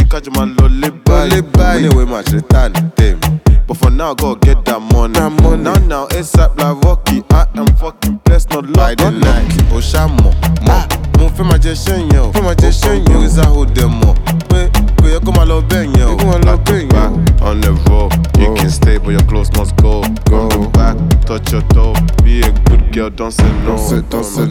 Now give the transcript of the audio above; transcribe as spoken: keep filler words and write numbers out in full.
catch my lolly bye. Anyway, my return them. But for now, go get that money. That money. Now, now, ASAP like Rocky. I am fucking blessed, not by the night. Oshamo, mo, mo fe ma je shen yo. Fe ma je shen yo. Is a hold them up. Wait, wait, you come a love ben yo. Come a love ben yo. On the road, you can stay, but your clothes must go. Go back, touch your toe. Be a good girl, don't say no. Don't say, don't say